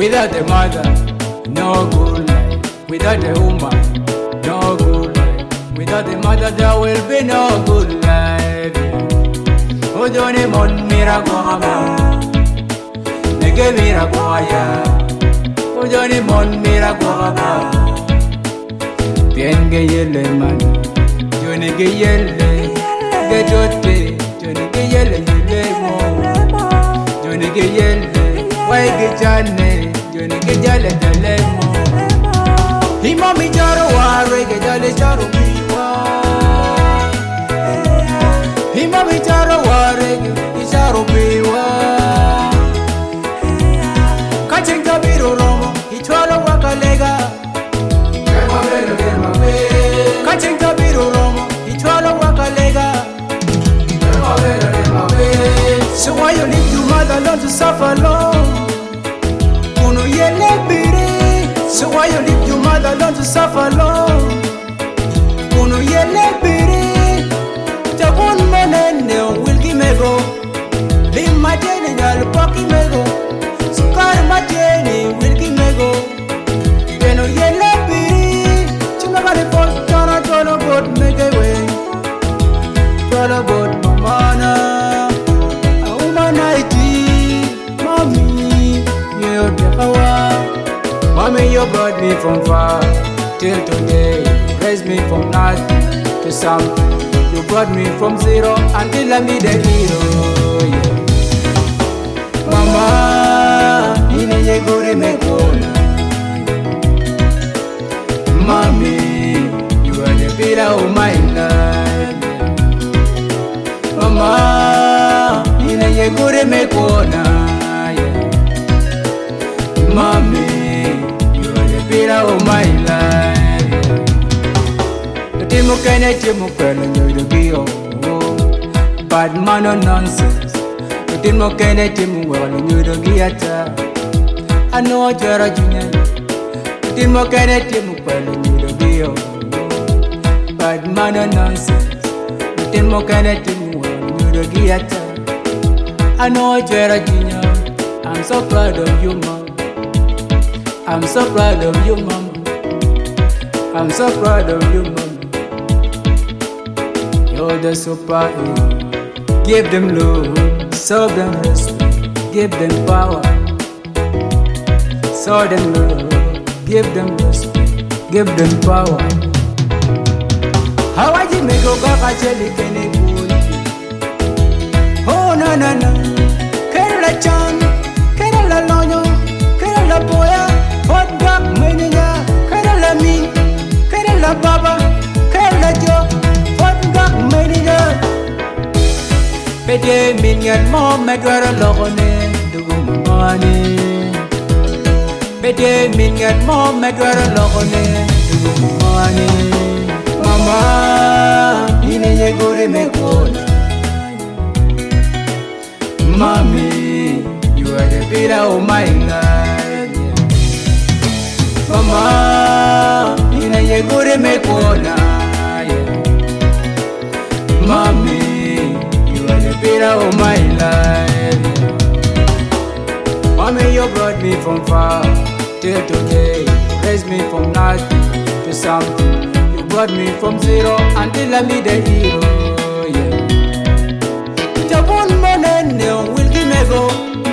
Without a mother, no good life. Without a woman, no good life. Without a mother, there will be no good life. Ojone mon miragoga, nege miragoya. Ojone mon miragoga, bien ge yele man, jone ge yele, ge jote, jone ge yele yele mo, jone ge yele, wai ge jane, jone ge jale jale mo. Hima mi jaro ware ge jale jaro biwa. Hima mi jaro ware ge jaro biwa. Kachenga biro romo, itwala wakalega. Kachenga biro romo, itwala wakalega. So why you leave your mother alone to suffer alone? Uno yele biri. So why you leave your mother alone to suffer alone? Uno yele biri. Jabun menene will give me go. Lim my jenny gal poki me go. Sukar my jenny will give me go. Yeno yele biri. Chimagani pot tona tona bot make away. Tona bot mamana. Mommy, you brought me from far till today. Raised me from nothing to something. You brought me from zero until I made a hero. Yeah. Mama, ine yegure mekona. Mommy, you are the pillar of my life. Mama, ine yegure mekona. Mommy, you are the pillar of my life. Timu kene timu kwele nyudugiyo. Bad man or nonsense. Timu kene timu wale nyudugiyata. I know you're a junior. Timu kene timu kwele nyudugiyo. Bad man or nonsense. Timu kene timu wale nyudugiyata. I know you're a junior. I'm so proud of you, mom. I'm so proud of you, mama. I'm so proud of you, mama. You're the superhero. Give them love, show them respect, give them power. Show them love, give them respect, give them power. How are you make a gaka jelly kene boy? Oh no no no, Kerala chan, Kerala lonyo, Kerala boya. Hot dog mania, Kerala me, Kerala baba, Kerala joke, hot dog mania. Pede minion mom, Medwara logone, do money. Pede minion mom, Medwara logone, do money. Mama, ine yegore mekona. Mommy, you are the pillar of my life. Mama, ina yegure mekona. Mommy, you are the pillar of my life. Mommy, you brought me from far till today. Raised me from nothing to something. You brought me from zero until I made a hero. Yeah. Jabun monene will give me go.